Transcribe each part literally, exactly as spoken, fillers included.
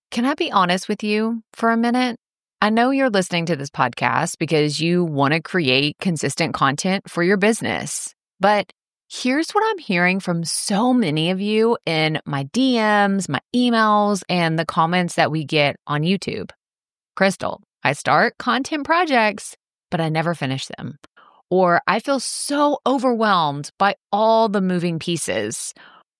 Can I be honest with you for a minute? I know you're listening to this podcast because you want to create consistent content for your business. But here's what I'm hearing from so many of you in my D Ms, my emails, and the comments that we get on YouTube. Crystal, I start content projects, but I never finish them. Or I feel so overwhelmed by all the moving pieces.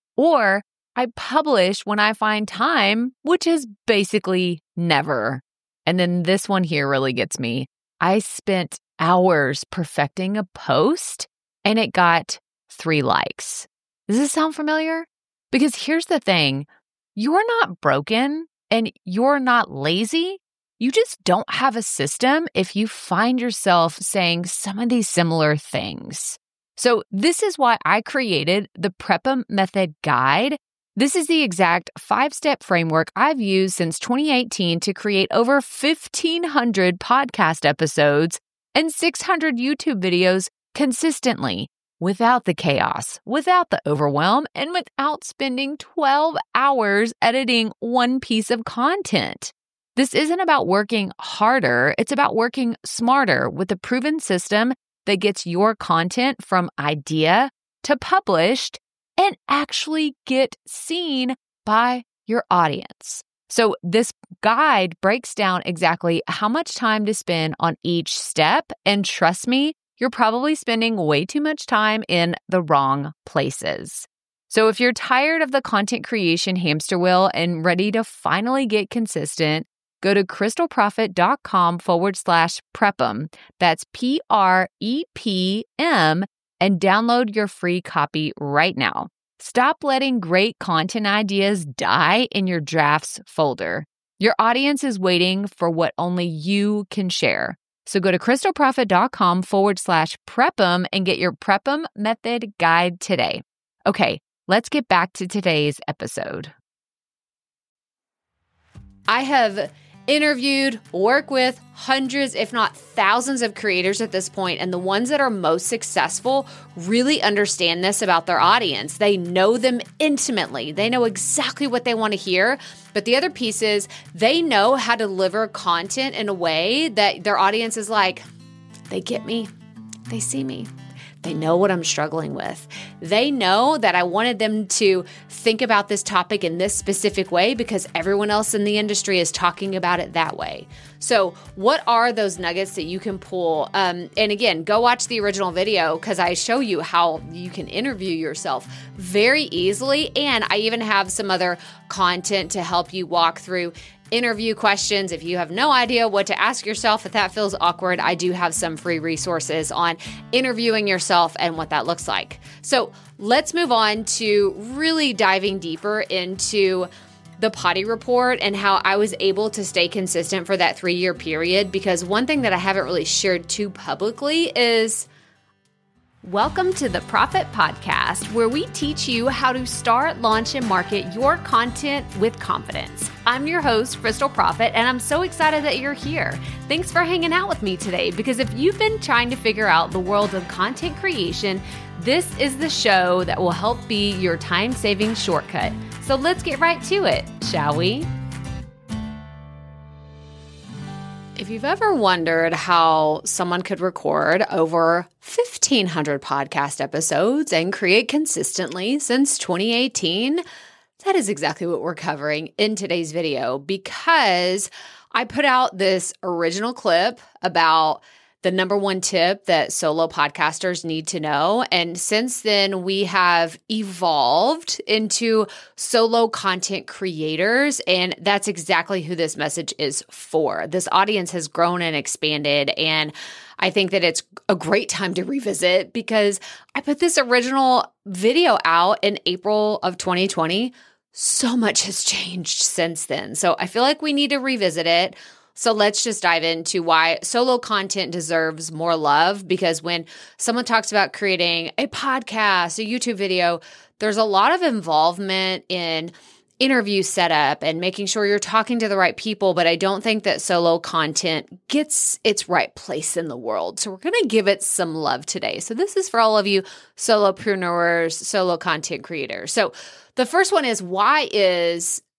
Or I publish when I find time, which is basically never. And then this one here really gets me. I spent hours perfecting a post and it got three likes. Does this sound familiar? Because here's the thing. You're not broken and you're not lazy. You just don't have a system if you find yourself saying some of these similar things. So this is why I created the Prep-Em Method Guide. This is the exact five-step framework I've used since twenty eighteen to create over fifteen hundred podcast episodes and six hundred YouTube videos consistently, without the chaos, without the overwhelm, and without spending twelve hours editing one piece of content. This isn't about working harder, it's about working smarter with a proven system that gets your content from idea to published and actually get seen by your audience. So this guide breaks down exactly how much time to spend on each step. And trust me, you're probably spending way too much time in the wrong places. So if you're tired of the content creation hamster wheel and ready to finally get consistent, go to crystalprofit.com forward slash prep'em. That's P R E P M and download your free copy right now. Stop letting great content ideas die in your drafts folder. Your audience is waiting for what only you can share. So go to crystalprofit.com forward slash prep'em and get your Prep-Em Method Guide today. Okay, let's get back to today's episode. I have interviewed, work with hundreds, if not thousands of creators at this point, and the ones that are most successful really understand this about their audience. They know them intimately. They know exactly what they want to hear. But the other piece is they know how to deliver content in a way that their audience is like, they get me, they see me. They know what I'm struggling with. They know that I wanted them to think about this topic in this specific way because everyone else in the industry is talking about it that way. So what are those nuggets that you can pull? Um, and again, go watch the original video because I show you how you can interview yourself very easily. And I even have some other content to help you walk through interview questions. If you have no idea what to ask yourself, if that feels awkward, I do have some free resources on interviewing yourself and what that looks like. So let's move on to really diving deeper into the Potty Report and how I was able to stay consistent for that three-year period. Because one thing that I haven't really shared too publicly is welcome to the Profit Podcast, where we teach you how to start, launch, and market your content with confidence. I'm your host, Crystal Profit, and I'm so excited that you're here. Thanks for hanging out with me today, because if you've been trying to figure out the world of content creation, this is the show that will help be your time-saving shortcut. So let's get right to it, shall we? If you've ever wondered how someone could record over fifteen hundred podcast episodes and create consistently since twenty eighteen, that is exactly what we're covering in today's video, because I put out this original clip about the number one tip that solo podcasters need to know. And since then, we have evolved into solo content creators. And that's exactly who this message is for. This audience has grown and expanded. And I think that it's a great time to revisit because I put this original video out in April of twenty twenty. So much has changed since then. So I feel like we need to revisit it. So let's just dive into why solo content deserves more love, because when someone talks about creating a podcast, a YouTube video, there's a lot of involvement in interview setup and making sure you're talking to the right people, but I don't think that solo content gets its right place in the world. So we're going to give it some love today. So this is for all of you solopreneurs, solo content creators. So the first one is, why is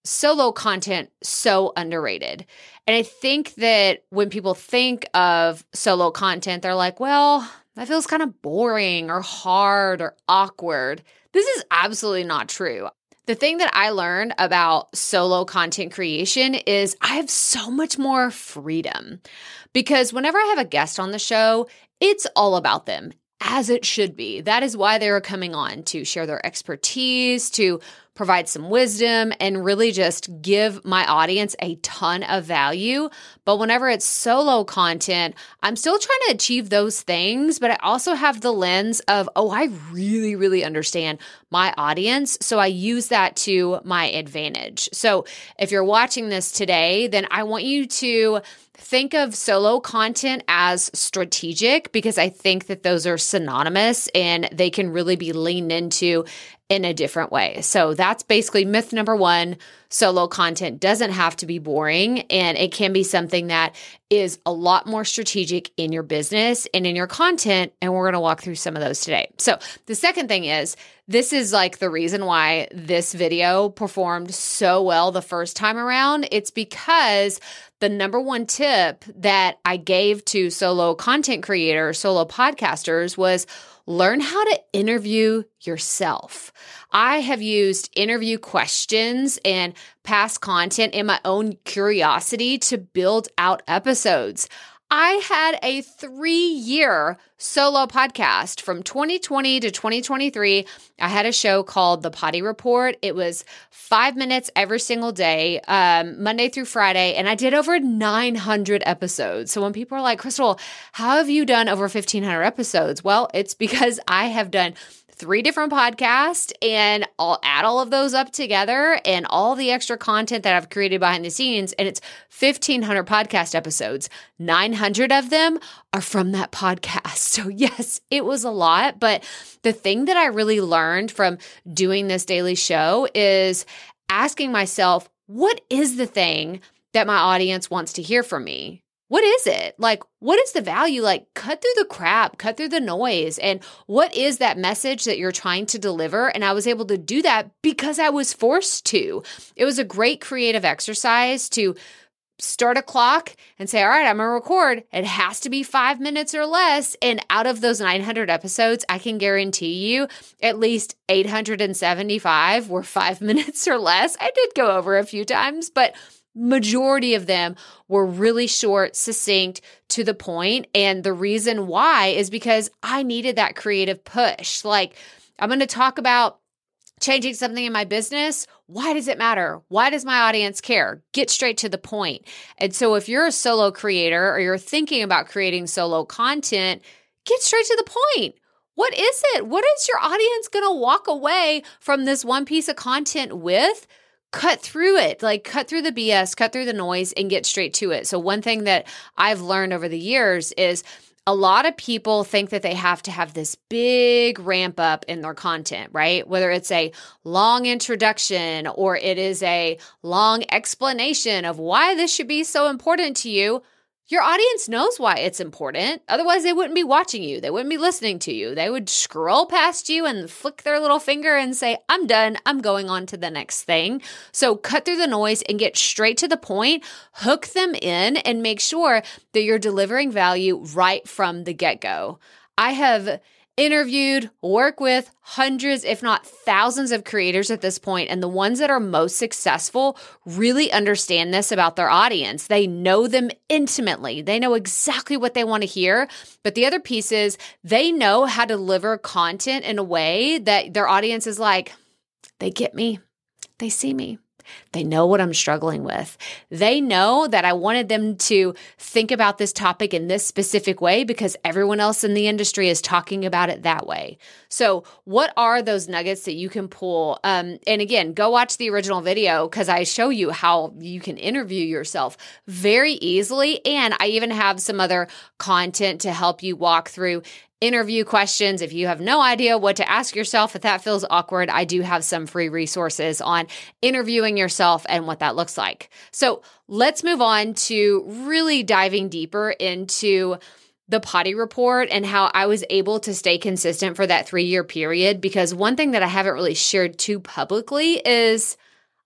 solo content so underrated. And I think that when people think of solo content, they're like, well, that feels kind of boring or hard or awkward. This is absolutely not true. The thing that I learned about solo content creation is I have so much more freedom, because whenever I have a guest on the show, it's all about them, as it should be. That is why they're coming on, to share their expertise, to provide some wisdom, and really just give my audience a ton of value. But whenever it's solo content, I'm still trying to achieve those things, but I also have the lens of, oh, I really, really understand my audience. So I use that to my advantage. So if you're watching this today, then I want you to think of solo content as strategic, because I think that those are synonymous and they can really be leaned into in a different way. So that's basically myth number one. Solo content doesn't have to be boring, and it can be something that is a lot more strategic in your business and in your content. And we're going to walk through some of those today. So the second thing is, this is like the reason why this video performed so well the first time around. It's because the number one tip that I gave to solo content creators, solo podcasters, was learn how to interview yourself. I have used interview questions and past content in my own curiosity to build out episodes. I had a three-year solo podcast from twenty twenty to twenty twenty-three. I had a show called The Potty Report. It was five minutes every single day, um, Monday through Friday, and I did over nine hundred episodes. So when people are like, Crystal, how have you done over fifteen hundred episodes? Well, it's because I have done three different podcasts, and I'll add all of those up together and all the extra content that I've created behind the scenes. And it's fifteen hundred podcast episodes. nine hundred of them are from that podcast. So yes, it was a lot. But the thing that I really learned from doing this daily show is asking myself, what is the thing that my audience wants to hear from me? What is it? Like, what is the value? Like, cut through the crap, cut through the noise. And what is that message that you're trying to deliver? And I was able to do that because I was forced to. It was a great creative exercise to start a clock and say, all right, I'm going to record. It has to be five minutes or less. And out of those nine hundred episodes, I can guarantee you at least eight hundred seventy-five were five minutes or less. I did go over a few times, but majority of them were really short, succinct, to the point. And the reason why is because I needed that creative push. Like, I'm going to talk about changing something in my business. Why does it matter? Why does my audience care? Get straight to the point. And so if you're a solo creator or you're thinking about creating solo content, get straight to the point. What is it? What is your audience going to walk away from this one piece of content with? Cut through it, like cut through the B S, cut through the noise, and get straight to it. So one thing that I've learned over the years is a lot of people think that they have to have this big ramp up in their content, right? Whether it's a long introduction or it is a long explanation of why this should be so important to you. Your audience knows why it's important. Otherwise, they wouldn't be watching you. They wouldn't be listening to you. They would scroll past you and flick their little finger and say, I'm done. I'm going on to the next thing. So cut through the noise and get straight to the point. Hook them in and make sure that you're delivering value right from the get-go. I have interviewed, work with hundreds, if not thousands of creators at this point, and the ones that are most successful really understand this about their audience. They know them intimately. They know exactly what they want to hear. But the other piece is they know how to deliver content in a way that their audience is like, they get me. They see me. They know what I'm struggling with. They know that I wanted them to think about this topic in this specific way because everyone else in the industry is talking about it that way. So what are those nuggets that you can pull? Um, and again, go watch the original video because I show you how you can interview yourself very easily. And I even have some other content to help you walk through interview questions. If you have no idea what to ask yourself, if that feels awkward, I do have some free resources on interviewing yourself and what that looks like. So let's move on to really diving deeper into the Potty Report and how I was able to stay consistent for that three-year period. Because one thing that I haven't really shared too publicly is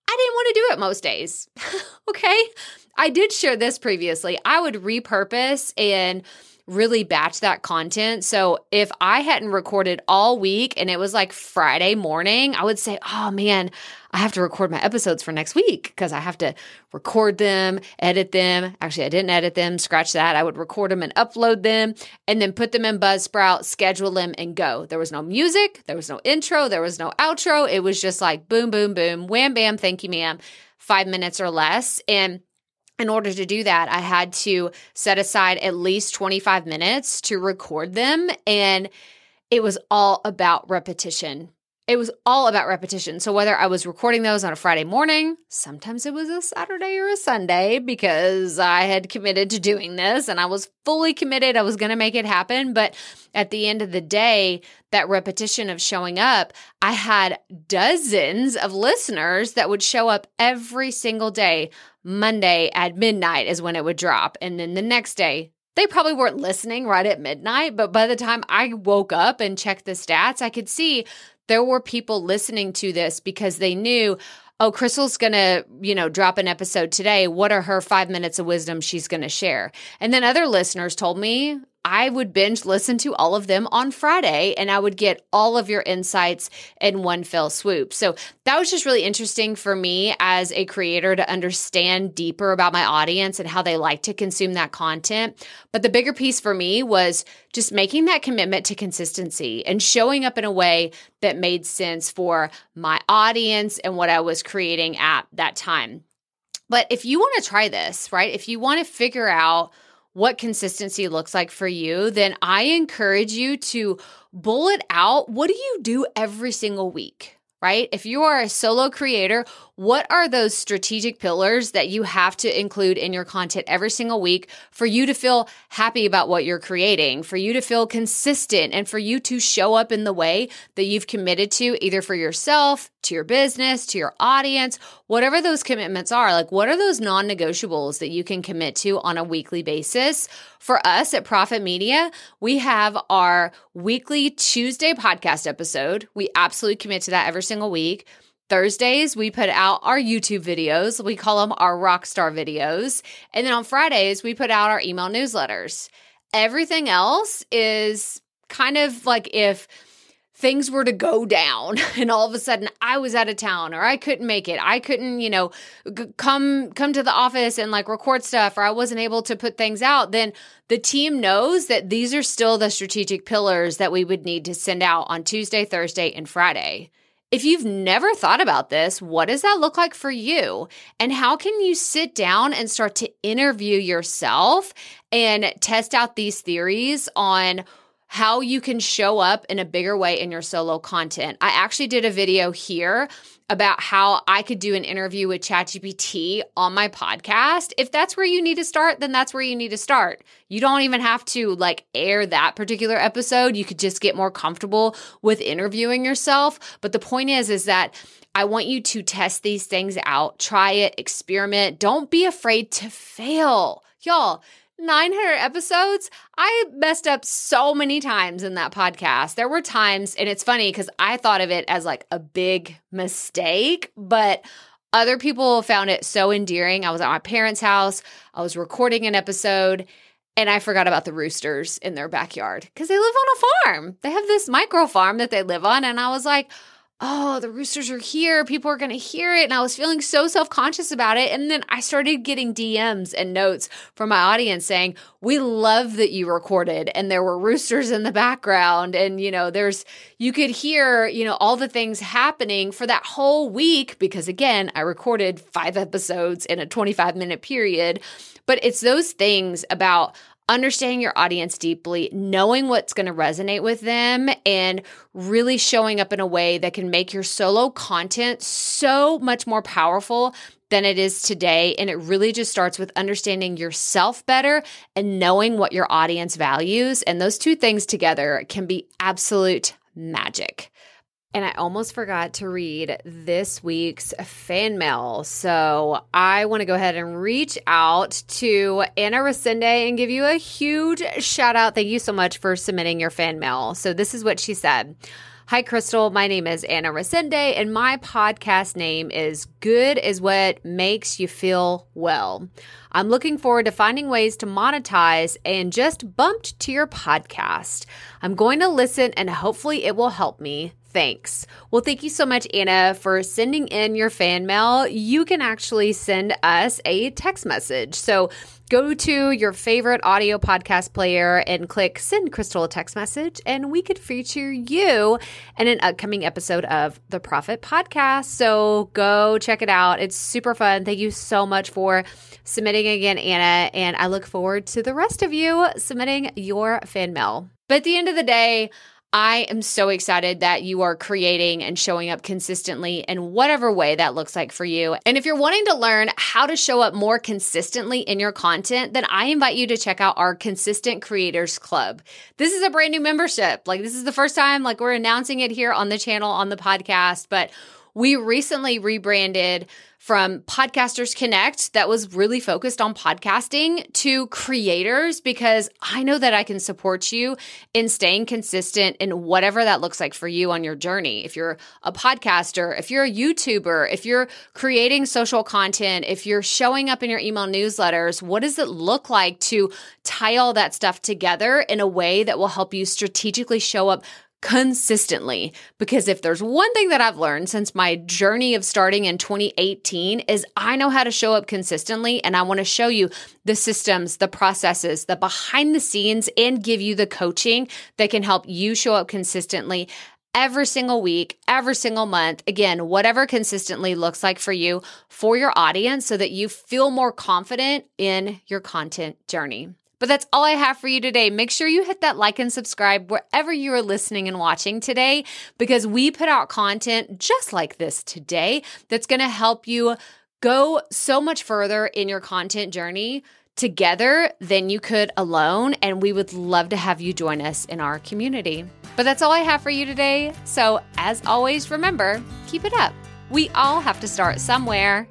I didn't want to do it most days. Okay. I did share this previously. I would repurpose and really batch that content. So if I hadn't recorded all week and it was like Friday morning, I would say, oh man, I have to record my episodes for next week because I have to record them, edit them. Actually, I didn't edit them, scratch that. I would record them and upload them and then put them in Buzzsprout, schedule them and go. There was no music. There was no intro. There was no outro. It was just like boom, boom, boom, wham, bam, thank you, ma'am, five minutes or less. And in order to do that, I had to set aside at least twenty-five minutes to record them. And it was all about repetition. It was all about repetition. So whether I was recording those on a Friday morning, sometimes it was a Saturday or a Sunday because I had committed to doing this and I was fully committed. I was going to make it happen. But at the end of the day, that repetition of showing up, I had dozens of listeners that would show up every single day. Monday at midnight is when it would drop. And then the next day, they probably weren't listening right at midnight. But by the time I woke up and checked the stats, I could see there were people listening to this because they knew, oh, Crystal's going to, you know, drop an episode today. What are her five minutes of wisdom she's going to share? And then other listeners told me I would binge listen to all of them on Friday and I would get all of your insights in one fell swoop. So that was just really interesting for me as a creator to understand deeper about my audience and how they like to consume that content. But the bigger piece for me was just making that commitment to consistency and showing up in a way that made sense for my audience and what I was creating at that time. But if you want to try this, right, if you want to figure out what consistency looks like for you, then I encourage you to bullet out, what do you do every single week, right? If you are a solo creator, what are those strategic pillars that you have to include in your content every single week for you to feel happy about what you're creating, for you to feel consistent, and for you to show up in the way that you've committed to, either for yourself, to your business, to your audience, whatever those commitments are? Like, what are those non-negotiables that you can commit to on a weekly basis? For us at Profit Media, we have our weekly Tuesday podcast episode. We absolutely commit to that every single week. Thursdays, we put out our YouTube videos. We call them our Rockstar videos. And then on Fridays, we put out our email newsletters. Everything else is kind of like if things were to go down and all of a sudden I was out of town or I couldn't make it. I couldn't, you know, g- come come to the office and like record stuff, or I wasn't able to put things out, then the team knows that these are still the strategic pillars that we would need to send out on Tuesday, Thursday, and Friday. If you've never thought about this, what does that look like for you? And how can you sit down and start to interview yourself and test out these theories on how you can show up in a bigger way in your solo content? I actually did a video here about how I could do an interview with ChatGPT on my podcast. If that's where you need to start, then that's where you need to start. You don't even have to like air that particular episode. You could just get more comfortable with interviewing yourself. But the point is, is that I want you to test these things out, try it, experiment. Don't be afraid to fail. Y'all, nine hundred episodes, I messed up so many times in that podcast. There were times, and it's funny because I thought of it as like a big mistake, but other people found it so endearing. I was at my parents' house, I was recording an episode, and I forgot about the roosters in their backyard because they live on a farm. They have this micro farm that they live on, and I was like, oh, the roosters are here. People are going to hear it. And I was feeling so self-conscious about it. And then I started getting D Ms and notes from my audience saying, we love that you recorded and there were roosters in the background. And, you know, there's, you could hear, you know, all the things happening for that whole week. Because again, I recorded five episodes in a twenty-five minute period. But it's those things about understanding your audience deeply, knowing what's going to resonate with them, and really showing up in a way that can make your solo content so much more powerful than it is today. And it really just starts with understanding yourself better and knowing what your audience values. And those two things together can be absolute magic. And I almost forgot to read this week's fan mail. So I want to go ahead and reach out to Anna Resende and give you a huge shout out. Thank you so much for submitting your fan mail. So this is what she said. Hi, Crystal. My name is Anna Resende, and my podcast name is Good is What Makes You Feel Well. I'm looking forward to finding ways to monetize and just bumped to your podcast. I'm going to listen, and hopefully it will help me. Thanks. Well, thank you so much, Anna, for sending in your fan mail. You can actually send us a text message. So go to your favorite audio podcast player and click Send Crystal a Text Message, and we could feature you in an upcoming episode of the Profit Podcast. So go check it out. It's super fun. Thank you so much for submitting again, Anna, and I look forward to the rest of you submitting your fan mail. But at the end of the day, I am so excited that you are creating and showing up consistently in whatever way that looks like for you. And if you're wanting to learn how to show up more consistently in your content, then I invite you to check out our Consistent Creators Club. This is a brand new membership. Like, this is the first time, like, we're announcing it here on the channel, on the podcast, but we recently rebranded from Podcasters Connect, that was really focused on podcasting, to Creators, because I know that I can support you in staying consistent in whatever that looks like for you on your journey. If you're a podcaster, if you're a YouTuber, if you're creating social content, if you're showing up in your email newsletters, what does it look like to tie all that stuff together in a way that will help you strategically show up consistently? Because if there's one thing that I've learned since my journey of starting in twenty eighteen is I know how to show up consistently, and I want to show you the systems, the processes, the behind the scenes, and give you the coaching that can help you show up consistently every single week, every single month. Again, whatever consistently looks like for you, for your audience, so that you feel more confident in your content journey. But that's all I have for you today. Make sure you hit that like and subscribe wherever you are listening and watching today, because we put out content just like this today that's going to help you go so much further in your content journey together than you could alone. And we would love to have you join us in our community. But that's all I have for you today. So as always, remember, keep it up. We all have to start somewhere.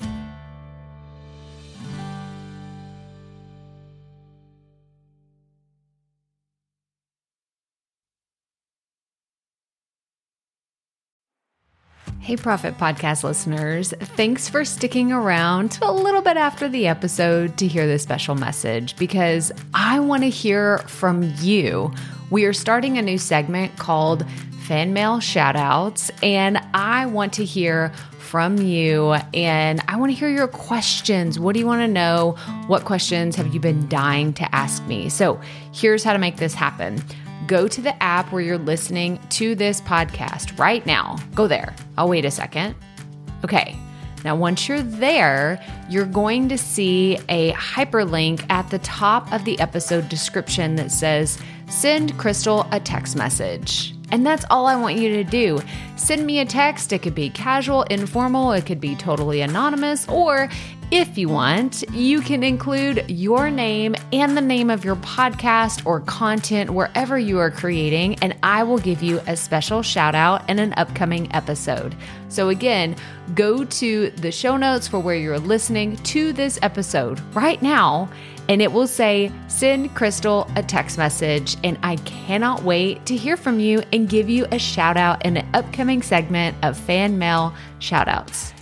Hey, Profit Podcast listeners, thanks for sticking around to a little bit after the episode to hear this special message, because I want to hear from you. We are starting a new segment called Fan Mail Shoutouts, and I want to hear from you, and I want to hear your questions. What do you want to know? What questions have you been dying to ask me? So here's how to make this happen. Go to the app where you're listening to this podcast right now. Go there. I'll wait a second. Okay. Now, once you're there, you're going to see a hyperlink at the top of the episode description that says, send Crystal a text message. And that's all I want you to do. Send me a text. It could be casual, informal. It could be totally anonymous. Or if you want, you can include your name and the name of your podcast or content wherever you are creating, and I will give you a special shout out in an upcoming episode. So again, go to the show notes for where you're listening to this episode right now, and it will say, send Crystal a text message. And I cannot wait to hear from you and give you a shout out in an upcoming segment of Fan Mail Shoutouts.